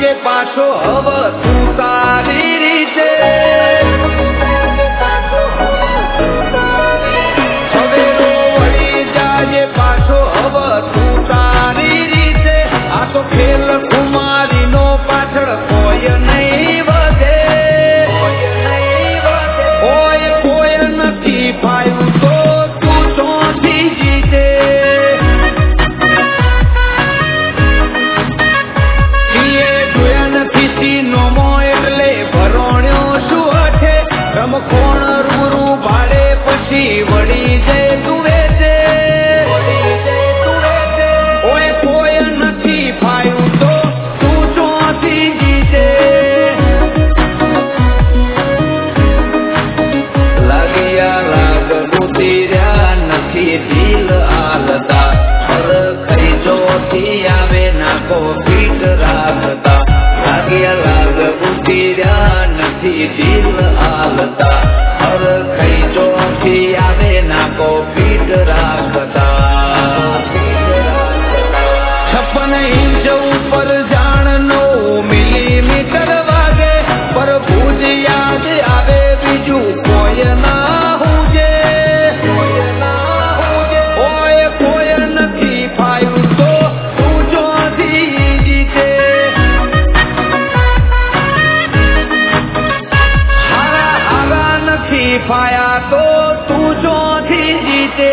પાછો હવે તું તારી રીતે સવેરો વળી જાજે પાછો હવે તું તારી રીતે આ તો ખેલ કુમારીનો પાછળ કોઈ નહીં વધે કોઈ નથી પાયું તો તું ચોથી જીતે કોણ રૂબરૂ ભાડે પછી વળી જાય તું વેચે ઓય કોઈ નથી ફાયું તો તું ચોથી જીતે લાગ્યા લાગ ઉતર્યા નથી દિલ હાલતા ખાઈ ચોથી આવે નાકો પીટ રાખતા લાગ્યા લાગ ઉતર્યા નથી દિલ હાલતા ખાઈ ચોથી આવે નાકો પીટ રાખતા 56 ઇંચ ઉપર જાણ 9 મિલીમીટર વાગે પર ભુજ યાદ આવે બીજું કોઈ ના હુજે ઓય કોઈ નથી ફાયું તો તું ચોથી જીતે હારા નથી ફાયા તો તું ચોથી જીતે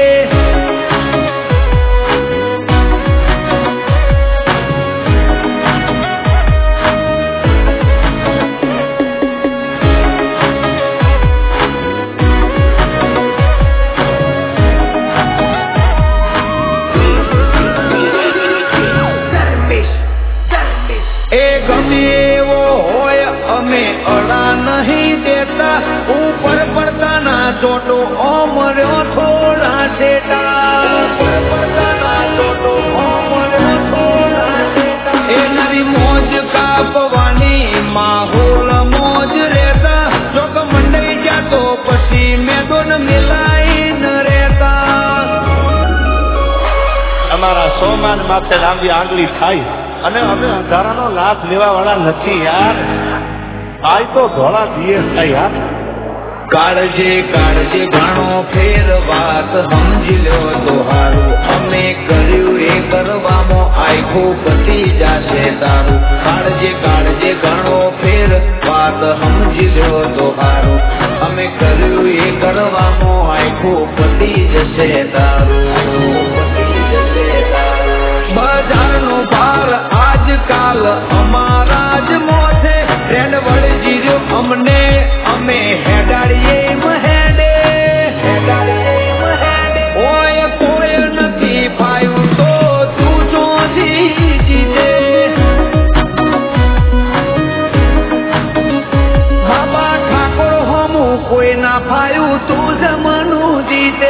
એ ગમે એવો હોય અમે અડા નહીં દેતા ઉપર પડતાના ચોટો ઓમર્યો થોડા એ નવી મોજ કાપવાની માહોલ મોજ રહેતા ચોક મંડાઈ જાતો પછી મેદોન મિલાઈ ન રહેતા અમારા સોમાન માથે લાંબી આંગળી થાય અને અમે અંધારાનો લાભ લેવા વાળા નથી યાર આય તો ધોળા દિયે થાય યાર કાળજે ઘણો ફેર વાત સમજી લ્યો તો હારું અમે કર્યું એ કરવામાં આખું પતી જશે તારું કાળજે ઘણો ફેર વાત સમજી લ્યો તો હારું અમે કર્યું એ કરવામાં આખું પતી જશે તારું બજારનો ભાર આજકાલ અમારા જ મોઢે રેડ વળી જીર્યો અમને અમે હેડાડીએ મહેડે ઓય કોઈ નથી ફાયું તો તું ચોથી જીતે બાબા ઠાકોર હમું કોઈ ના ફાયું તું જમનું જીતે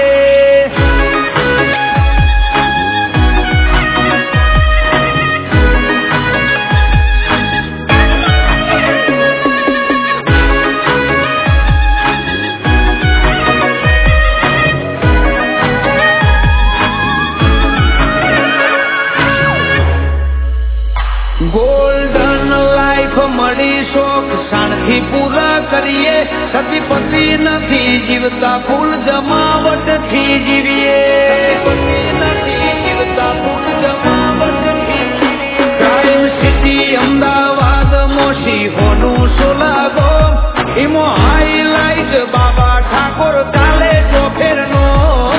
ગોલ્ડન લાઈફ મળી શોખ શાણથી પૂરા કરીએ સતીપતિ નથી જીવતા ફૂલ જમાવટ થી જીવીએ ક્રાઇમ સિટી અમદાવાદ મોશી હોનું સોલાગો ઈમો હાઈલાઈટ બાબા ઠાકોર ચાલે ચોફેરનો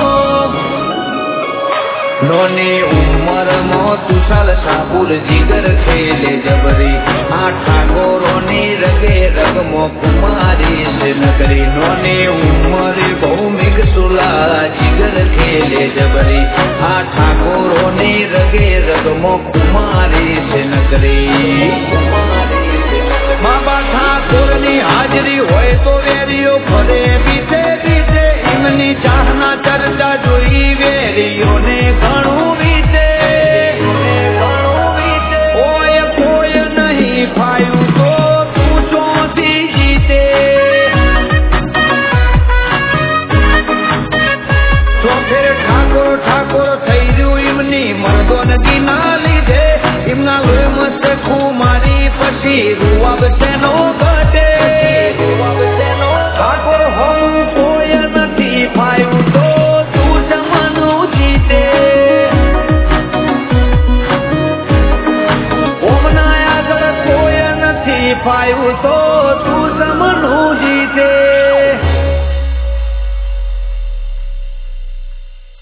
નોની ઉંમરમાં તુષાલ સાબુર જીગર ખેલે જબરી આ ઠાકોરોની રગે રગમો કુમારી છે નગરી નોની ઉંમરે ભૌમિક સુલા જીગર ખેલે જબરી આ ઠાકોરોની રગે રગમો કુમારી છે નગરી બાબા ઠાકોરની હાજરી હોય તો વેરીઓ ફરે બીતે એમની ચાહના ચર્ચા જોઈ વેરીઓને ઘણું વીતે ઓય કોઈ નહીં ફાયું તો તું ચોથી જીતે તો ફેર ઠાકોર થઈ રહ્યું એમની મર્દોનગી ના લીધે એમના લોહી મસ્ત ખુમારી વીર